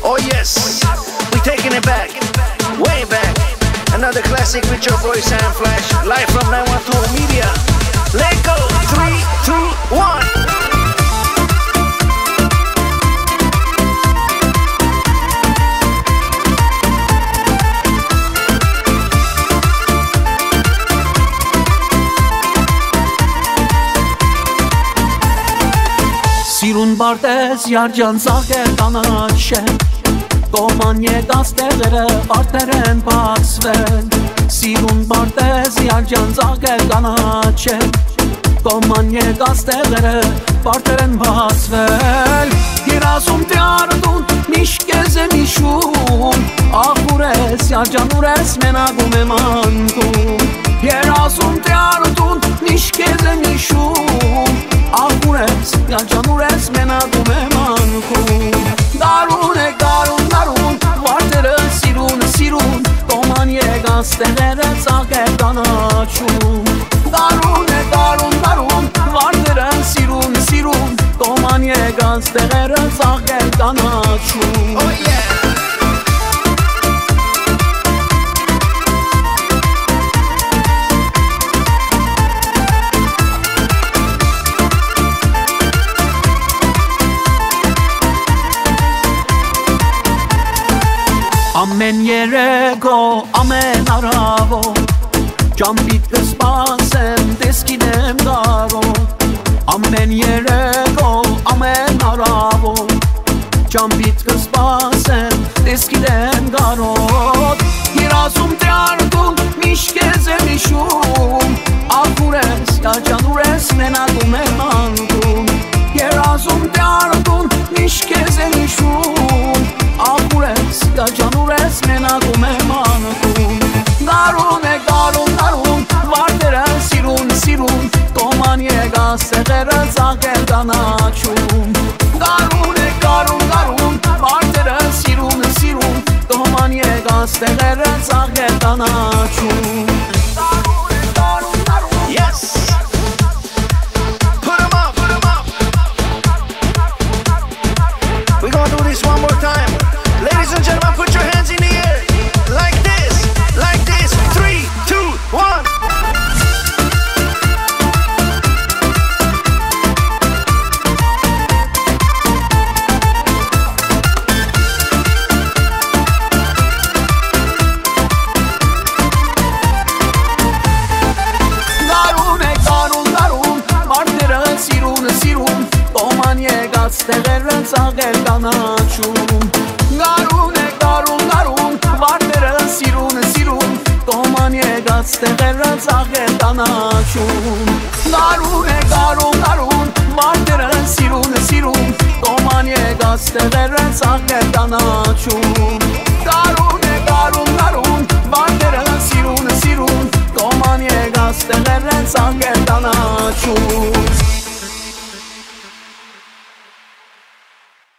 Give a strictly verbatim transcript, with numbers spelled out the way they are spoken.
Oh yes, we taking it back, way back. Another classic with your boy Sam Flash, live from nine one two Media. Let go, three, two, one. Սիրուն բարտես յարջան զաղեր կանաչեն Կոման եկած տեղերը բարտեր են բացվել Սիրուն բարտես յարջան զաղեր կանաչեն Կոման եկած տեղերը բարտեր են բացվել Երազում տյարդուն միշտ կեզ եմ իշում Ախուր ես յարջան ուր ես մենագում եմ անդում Երազում տյարդուն միշտ կեզ եմ իշում Ախուր ես, յարջան ուր ես մենագում եմ անքում Դարուն է, դարուն, դարուն, վարտերը սիրուն, սիրուն Կոման եկած տեղերը ծաղեր կանաչում Դարուն է, դարուն, դարուն, վարտերը սիրուն, սիրուն Կոման եկած տեղերը ծաղեր կանաչում Oh yeah. Ամեն երեկո, ամեն առավոտ Ճամփիդ կսպասեմ, տեսքին եմ գարոտ Ամեն երեկո, ամեն առավոտ Ճամփիդ կսպասեմ, տեսքին եմ գարոտ Երազում տյարդում, միշտ կեզ եմ իշում Ախուր ես, յարջան ուր ես մենագում եմ անդում Երազում տյարդում, միշտ կեզ եմ իշում Ախուր ես, յարջան ուր ես մենագում եմ անդում Դարուն է, դարուն, դարուն, վարտերը սիրուն, սիրուն Կոման եկած տեղերը ծաղեր կանաչում Դարուն է, դարուն, դարուն, վարտերը սիրուն, սիրուն Կոման եկած տեղերը ծաղեր կանաչում Դարուն է, դարուն, դարուն Yes. Put 'em up, put 'em up. We're gonna do this one more time. Ladies and gentlemen, put your hands in the air. Like this, like this. Three, two, one. Դարուն է, դարուն, դարուն, մարդերը սիրուն, սիրուն Կոման եկած տեղերը ծաղեր կանաչում Դարուն է, դարուն, դարուն, մարդերը սիրուն, սիրուն Կոման եկած տեղերը ծաղեր կանաչում Դարուն է, դարուն, դարուն, մարդերը սիրուն, սիրուն Կոման եկած տեղերը ծաղեր կանաչում Դարուն է, դարուն, դարուն, մարդերը սիրուն, սիրուն Կոման եկած տեղերը ծաղեր կանաչում